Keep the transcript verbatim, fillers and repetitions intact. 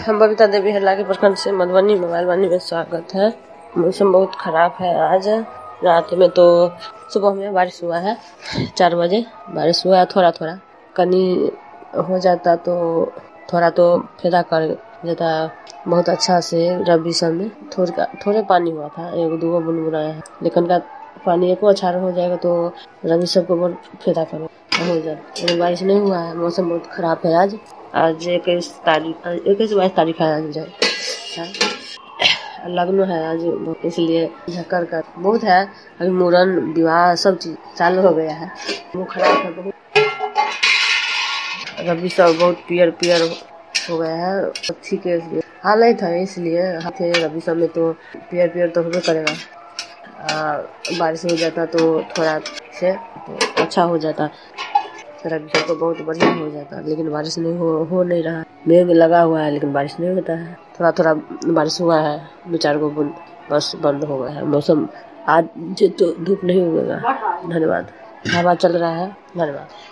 हम बबीता देवी हल्ला के प्रखंड से मधुबनी मोबाइल वाणी में स्वागत है। मौसम बहुत खराब है आज। रात में तो सुबह में बारिश हुआ है, चार बजे बारिश हुआ है। थोड़ा थोड़ा कनी हो जाता तो थोड़ा तो फायदा कर देता। बहुत अच्छा से रबी सब में थोड़ा थोड़े पानी हुआ था, एक दो बूंद बुनाया है, लेकिन का पानी एको अच्छा हो जाएगा तो रबी सब को बहुत फायदा करे हो जाए। लेकिन बारिश नहीं हुआ है, मौसम बहुत खराब है आज। आज इक्कीस तारीख इक्कीस बाईस तारीख है आज जाए लग्न है आज, इसलिए झक्कर का बहुत है। अभी मुरन विवाह सब चीज चालू हो गया है। वो खराब है बहुत। रबी सब बहुत पियर पियर हो गया है। ठीक है, हाल नहीं था इसलिए हाथे रबी सब में तो पियर पियर तो होबे करेगा। आ, बारिश हो जाता तो थोड़ा से तो अच्छा हो जाता, रबी सब तो बहुत बढ़िया हो जाता। लेकिन बारिश नहीं हो हो नहीं रहा। मेघ लगा हुआ है लेकिन बारिश नहीं होता है। थोड़ा थोड़ा बारिश हुआ है, दो चार गो बूंद, बस बंद हो गया है मौसम। आज तो धूप नहीं उगेगा। धन्यवाद। हवा चल रहा है। धन्यवाद।